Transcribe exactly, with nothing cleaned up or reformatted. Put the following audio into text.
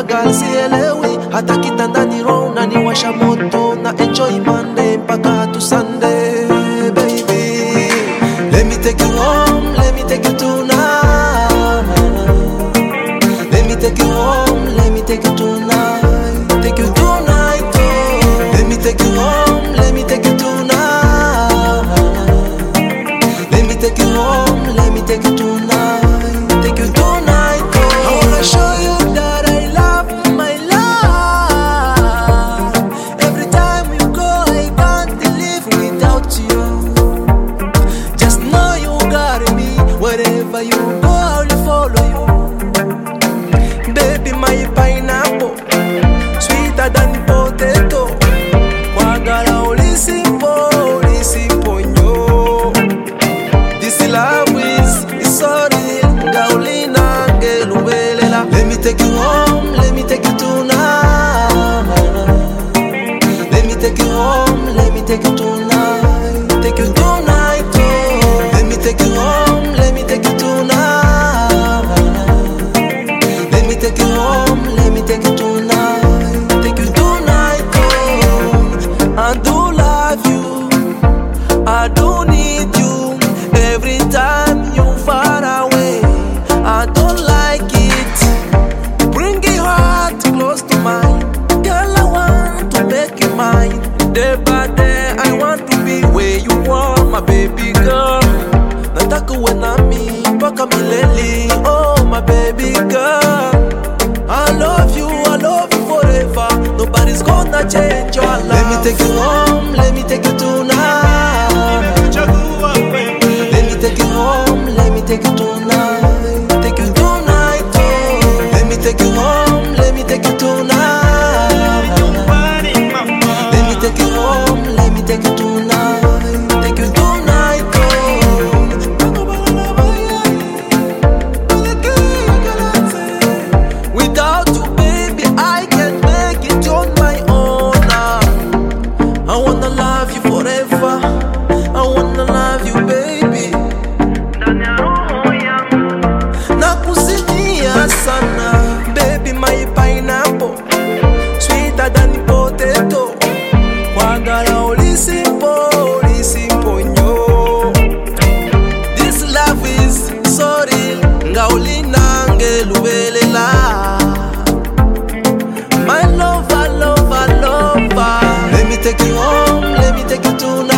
girl sielewi, hata kitandani roho unaniwasha moto, na enjoy Monday mpaka to Sunday. Baby, let me take you home, let me take you tonight. Let me take you home, let me take you tonight. Take you tonight, oh. Let me take you home, let me take you tonight. Let me take you home, let me take you tonight. Take you tonight, oh. I wanna show you that I love my life. Every time you go, I can't live without you. Just know you got me. Wherever you go, I'll follow you. Baby, my pineapple, sweeter than potato. Wagala oli simple, oli simple nyo. This love is, is so real. Gaulina ngelubelela. Let me take you home, let me take you tonight. Let me take you home, let me take you tonight. Take you tonight, oh. Let me take you home, let me take you tonight. Let me take you home, let me take you tonight. Take you tonight, oh. I do love you, I do need you. Every time you far away, I don't like it. Bring your heart close to mine. Girl, I want to make you mine. Day by day, I want to be where you are, my baby girl. Nataka uwe nami mpaka milele, oh my baby girl. I love you, I love you forever. Nobody's gonna change your life. Let me take you home, let me take you tonight. Let me take you home, let me take you tonight. Take you tonight, oh. Let me take you home, let me take you tonight. Let me take you home, let me take you tonight. Take you tonight, oh. Without you, baby, I can't make it on my own. Now I wanna love you forever. I wanna love you, baby. Nakusinia sana, baby, my pineapple, sweeter than potato. Wagala oli simple, oli simple nyo. This love is so real. Ngaulina ngelubelela. My lover, lover, lover. Let me take you home, let me take you tonight.